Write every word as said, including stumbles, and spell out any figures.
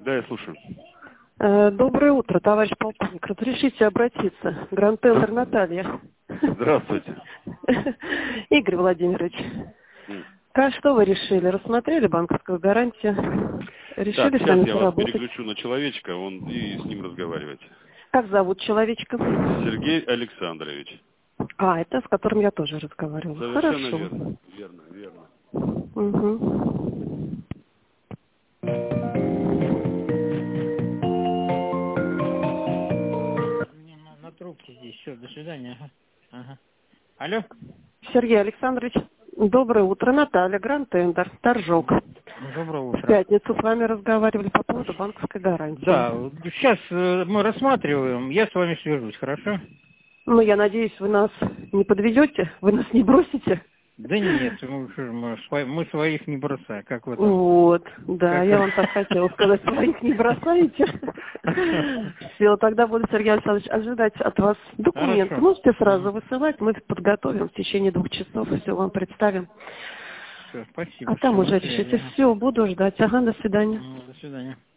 Да, я слушаю. Э, Доброе утро, товарищ полковник. Разрешите обратиться. Гранд-тендер Наталья. Здравствуйте. Игорь Владимирович, М. как что вы решили? Рассмотрели банковскую гарантию? Так, Решили с сейчас нами я вас поработать? переключу на человечка, он и с ним разговаривайте. Как зовут человечка? Сергей Александрович. А, это с которым я тоже разговаривала. Совершенно Хорошо. верно. Верно, верно. Угу. На, на трубке здесь. Все, до свидания. Ага. Ага. Алло? Сергей Александрович, доброе утро. Наталья, Гранд-тендер, Торжок. Доброе В утро. пятницу с вами разговаривали по поводу банковской гарантии. Да, сейчас э, мы рассматриваем, я с вами свяжусь, хорошо? Ну, я надеюсь, вы нас не подведете, вы нас не бросите. Да нет, мы, что же, мы, сво- мы своих не бросаем, как в этом. Вот, да, Как... я вам так хотела сказать, своих не бросаете. Все, тогда буду, Сергей Александрович, ожидать от вас документы. Хорошо. Можете сразу высылать, мы подготовим в течение двух часов, все вам представим. Все, спасибо. А там Все, на уже связи. решите. Ага. Все, буду ждать. Ага, до свидания. Ну, до свидания.